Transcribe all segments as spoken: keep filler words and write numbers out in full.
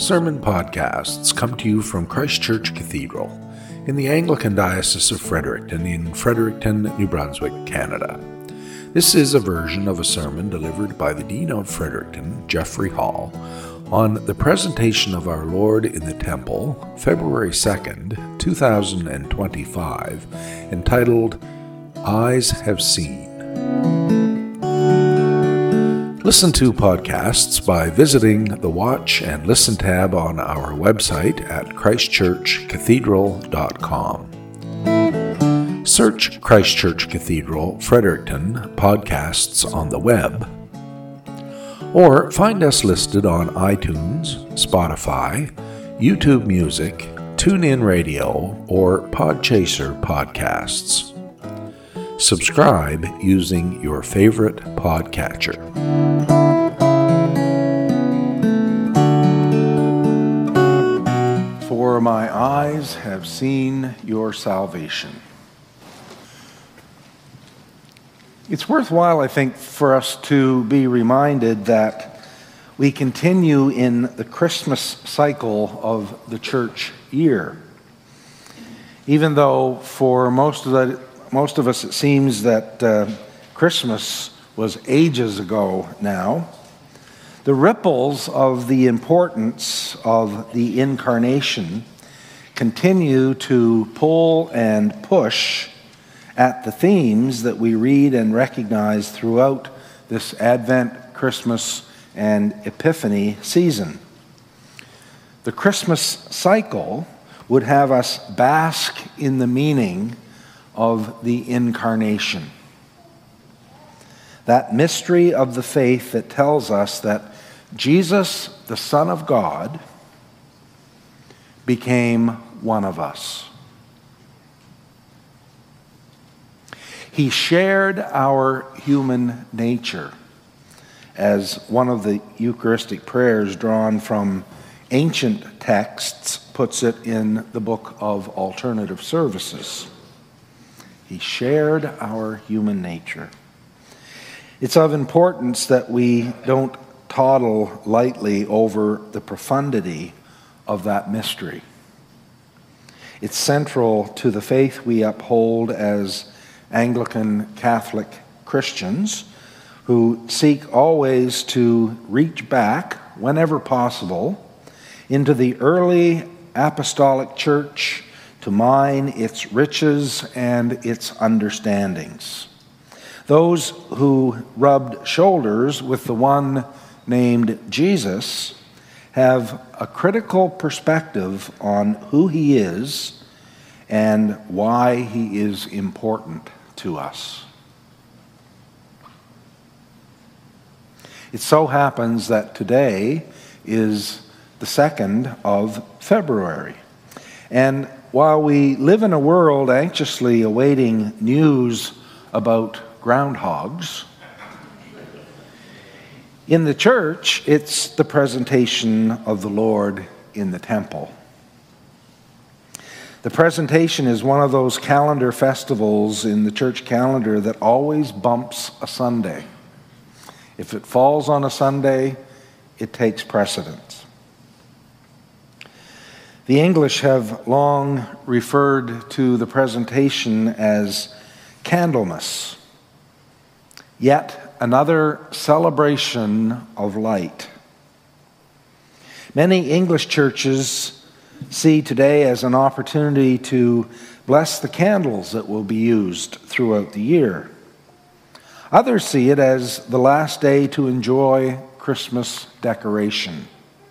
Sermon podcasts come to you from Christ Church Cathedral in the Anglican Diocese of Fredericton in Fredericton, New Brunswick, Canada. This is a version of a sermon delivered by the Dean of Fredericton, Jeffrey Hall, on the presentation of our Lord in the Temple, February second, two thousand twenty-five, entitled, Eyes Have Seen. Listen to podcasts by visiting the Watch and Listen tab on our website at christ church cathedral dot com. Search Christ Church Cathedral Fredericton podcasts on the web, or find us listed on iTunes, Spotify, YouTube Music, TuneIn Radio, or Podchaser podcasts. Subscribe using your favorite podcatcher. For my eyes have seen your salvation. It's worthwhile, I think, for us to be reminded that we continue in the Christmas cycle of the church year. Even though for most of the most of us it seems that uh, Christmas was ages ago now, the ripples of the importance of the incarnation continue to pull and push at the themes that we read and recognize throughout this Advent, Christmas, and Epiphany season. The Christmas cycle would have us bask in the meaning of the incarnation. That mystery of the faith that tells us that Jesus, the Son of God, became one of us. He shared our human nature, as one of the Eucharistic prayers drawn from ancient texts puts it in the Book of Alternative Services. He shared our human nature. It's of importance that we don't toddle lightly over the profundity of that mystery. It's central to the faith we uphold as Anglican Catholic Christians who seek always to reach back, whenever possible, into the early apostolic church to mine its riches and its understandings. Those who rubbed shoulders with the one named Jesus have a critical perspective on who he is and why he is important to us. It so happens that today is the second of February, and while we live in a world anxiously awaiting news about groundhogs, in the church, it's the presentation of the Lord in the temple. The presentation is one of those calendar festivals in the church calendar that always bumps a Sunday. If it falls on a Sunday, it takes precedence. The English have long referred to the presentation as Candlemas, yet another celebration of light. Many English churches see today as an opportunity to bless the candles that will be used throughout the year. Others see it as the last day to enjoy Christmas decoration.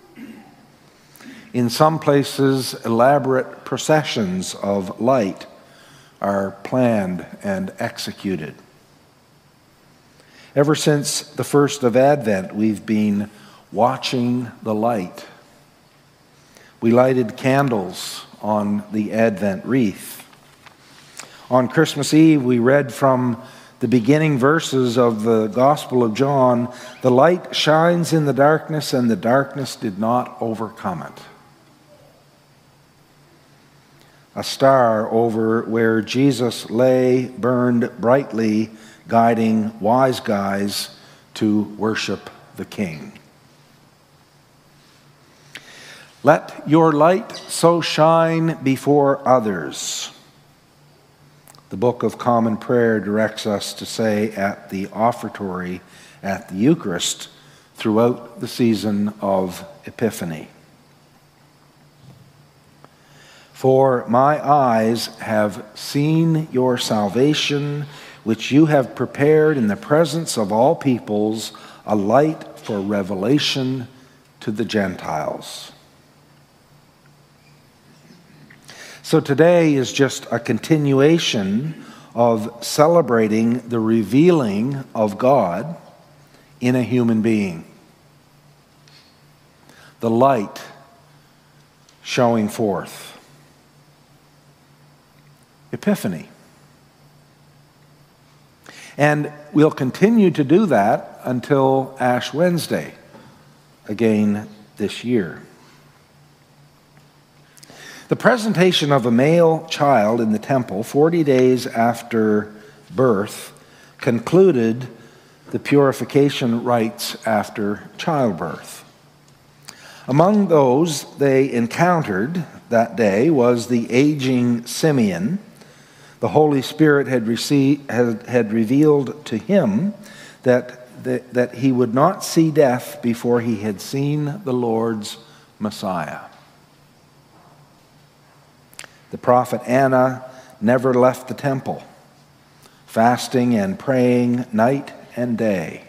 In some places, elaborate processions of light are planned and executed. Ever since the first of Advent, we've been watching the light. We lighted candles on the Advent wreath. On Christmas Eve, we read from the beginning verses of the Gospel of John, "The light shines in the darkness, and the darkness did not overcome it." A star over where Jesus lay burned brightly, guiding wise guys to worship the King. Let your light so shine before others. The Book of Common Prayer directs us to say at the offertory at the Eucharist throughout the season of Epiphany. For my eyes have seen your salvation, which you have prepared in the presence of all peoples, a light for revelation to the Gentiles. So today is just a continuation of celebrating the revealing of God in a human being. The light showing forth. Epiphany. And we'll continue to do that until Ash Wednesday, again this year. The presentation of a male child in the temple forty days after birth concluded the purification rites after childbirth. Among those they encountered that day was the aging Simeon. The Holy Spirit had, received, had, had revealed to him that, that, that he would not see death before he had seen the Lord's Messiah. The prophet Anna never left the temple, fasting and praying night and day.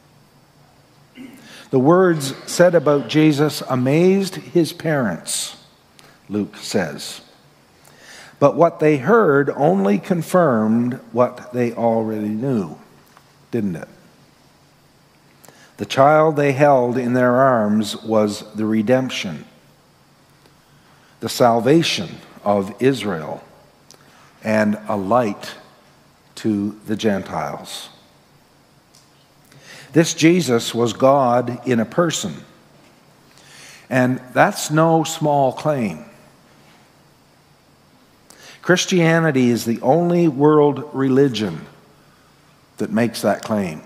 The words said about Jesus amazed his parents, Luke says. But what they heard only confirmed what they already knew, didn't it? The child they held in their arms was the redemption, the salvation of Israel, and a light to the Gentiles. This Jesus was God in a person, and that's no small claim. Christianity is the only world religion that makes that claim.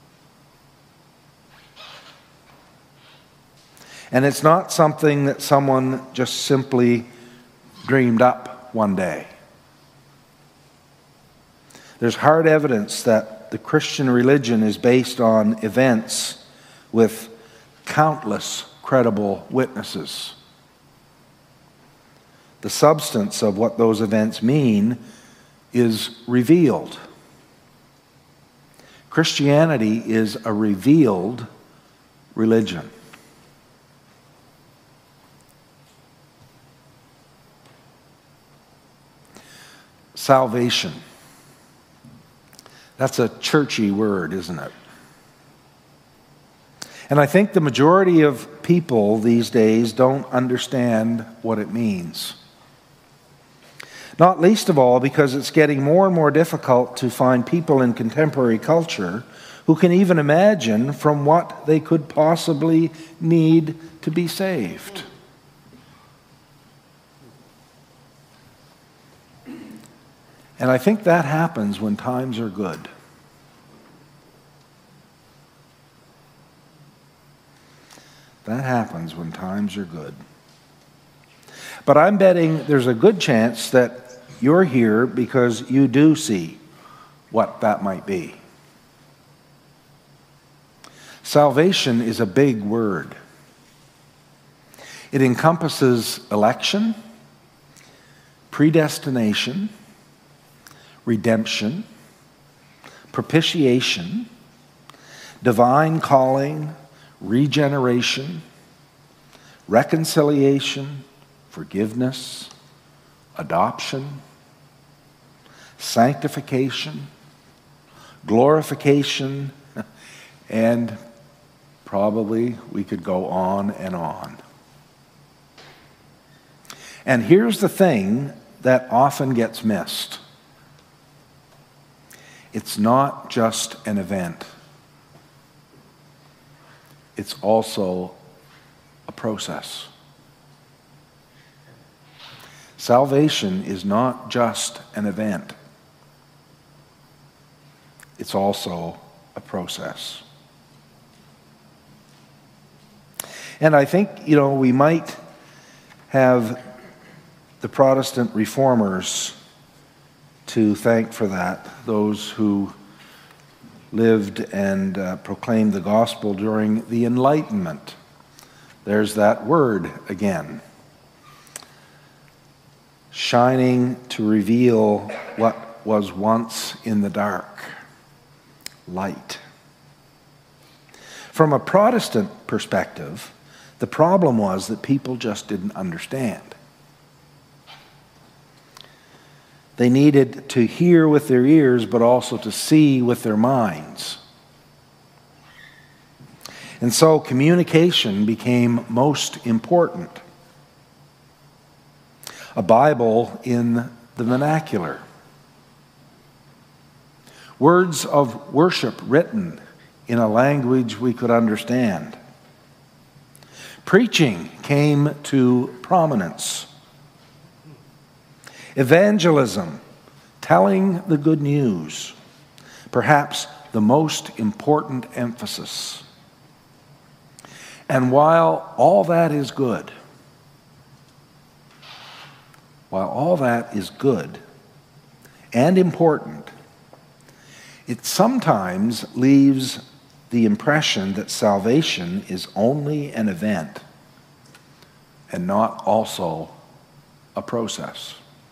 And it's not something that someone just simply dreamed up one day. There's hard evidence that the Christian religion is based on events with countless credible witnesses. The substance of what those events mean is revealed. Christianity is a revealed religion. Salvation. That's a churchy word, isn't it? And I think the majority of people these days don't understand what it means. Not least of all because it's getting more and more difficult to find people in contemporary culture who can even imagine from what they could possibly need to be saved. And I think that happens when times are good. That happens when times are good. But I'm betting there's a good chance that you're here because you do see what that might be. Salvation is a big word. It encompasses election, predestination, redemption, propitiation, divine calling, regeneration, reconciliation, forgiveness, adoption, sanctification, glorification, and probably we could go on and on. And here's the thing that often gets missed. It's not just an event. It's also a process. Salvation is not just an event. It's also a process. And I think, you know, we might have the Protestant reformers to thank for that, those who lived and uh, proclaimed the gospel during the Enlightenment. There's that word again. Shining to reveal what was once in the dark. Light. From a Protestant perspective, the problem was that people just didn't understand. They needed to hear with their ears, but also to see with their minds. And so communication became most important. A Bible in the vernacular. Words of worship written in a language we could understand. Preaching came to prominence. Evangelism, telling the good news, perhaps the most important emphasis. And while all that is good, while all that is good and important, it sometimes leaves the impression that salvation is only an event and not also a process.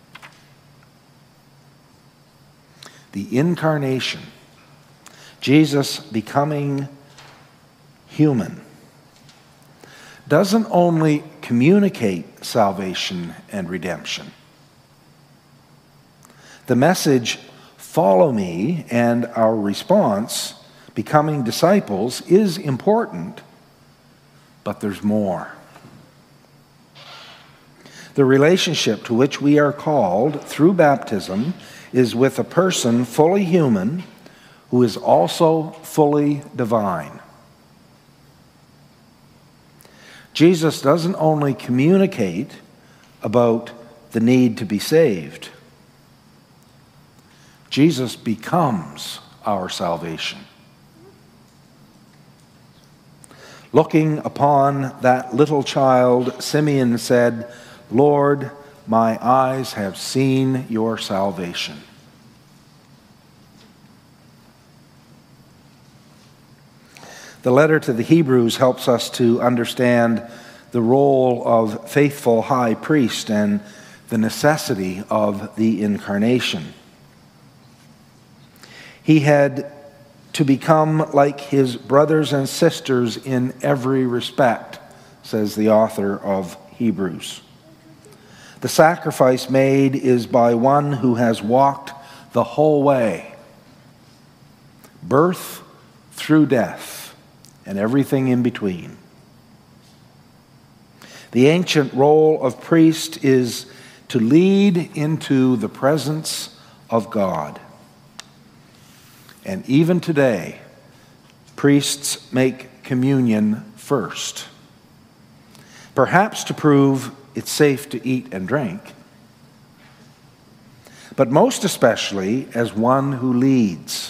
The incarnation, Jesus becoming human, doesn't only communicate salvation and redemption. The message, follow me, and our response, becoming disciples, is important, but there's more. The relationship to which we are called through baptism is with a person fully human who is also fully divine. Jesus doesn't only communicate about the need to be saved. Jesus becomes our salvation. Looking upon that little child, Simeon said, "Lord, my eyes have seen your salvation." The letter to the Hebrews helps us to understand the role of faithful high priest and the necessity of the incarnation. He had to become like his brothers and sisters in every respect, says the author of Hebrews. The sacrifice made is by one who has walked the whole way, birth through death, and everything in between. The ancient role of priest is to lead into the presence of God. And even today, priests make communion first, perhaps to prove it's safe to eat and drink, but most especially as one who leads,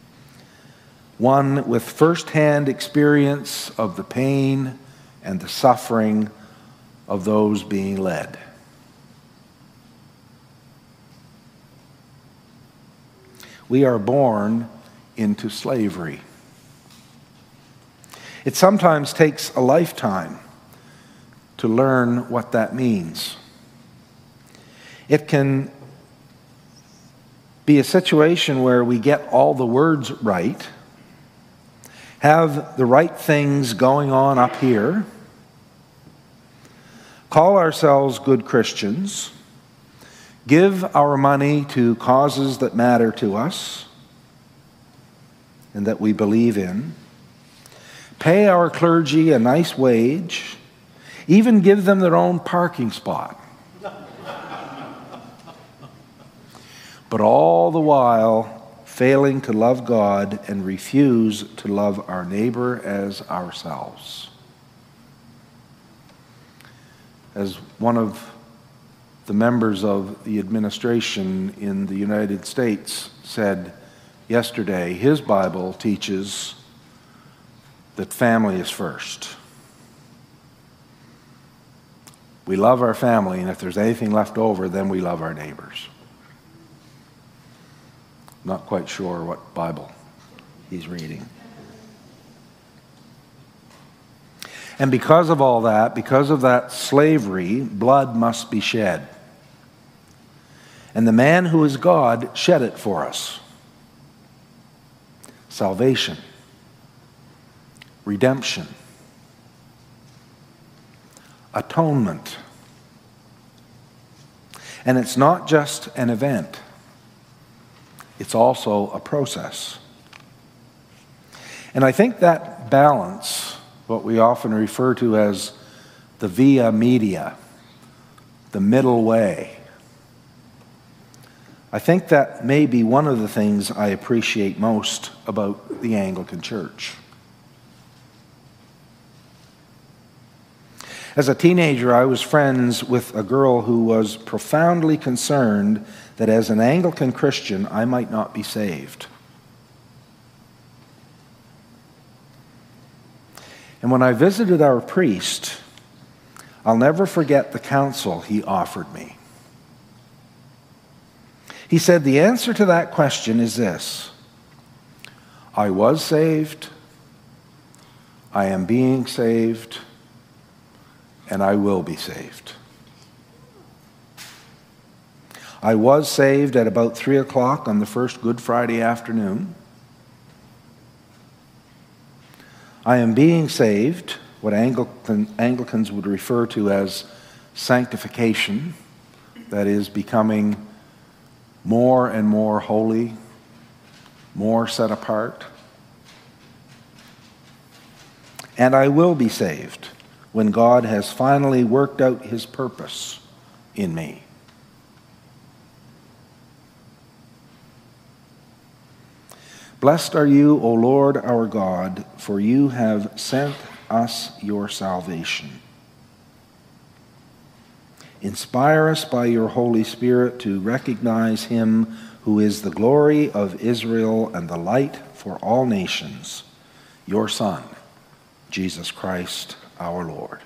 one with first-hand experience of the pain and the suffering of those being led. We are born into slavery. It sometimes takes a lifetime to learn what that means. It can be a situation where we get all the words right, have the right things going on up here, call ourselves good Christians, give our money to causes that matter to us and that we believe in, pay our clergy a nice wage, even give them their own parking spot. But all the while failing to love God and refuse to love our neighbor as ourselves. As one of the members of the administration in the United States said yesterday, his Bible teaches that family is first. We love our family, and if there's anything left over, then we love our neighbors. Not quite sure what Bible he's reading. And because of all that, because of that slavery, blood must be shed. And the man who is God shed it for us. Salvation. Redemption. Atonement. And it's not just an event. It's also a process. And I think that balance, what we often refer to as the via media, the middle way, I think that may be one of the things I appreciate most about the Anglican Church. As a teenager, I was friends with a girl who was profoundly concerned that as an Anglican Christian, I might not be saved. And when I visited our priest, I'll never forget the counsel he offered me. He said, the answer to that question is this: I was saved, I am being saved, and I will be saved. I was saved at about three o'clock on the first Good Friday afternoon. I am being saved, what Anglican, Anglicans would refer to as sanctification, that is, becoming more and more holy, more set apart. And I will be saved when God has finally worked out his purpose in me. Blessed are you, O Lord our God, for you have sent us your salvation. Inspire us by your Holy Spirit to recognize him who is the glory of Israel and the light for all nations, your Son, Jesus Christ our Lord.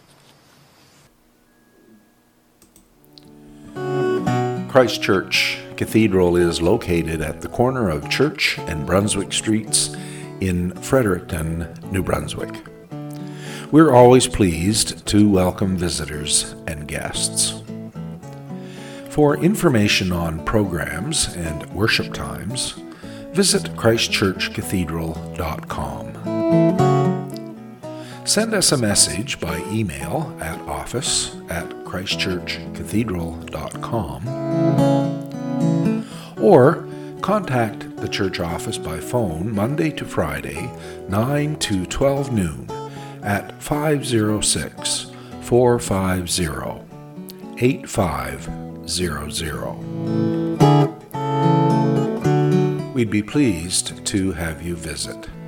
Christ Church Cathedral is located at the corner of Church and Brunswick Streets in Fredericton, New Brunswick. We're always pleased to welcome visitors and guests. For information on programs and worship times, visit christ church cathedral dot com. Send us a message by email at office at christ church cathedral dot com or contact the church office by phone Monday to Friday, nine to twelve noon at five oh six, four five zero, eight five zero zero. We'd be pleased to have you visit.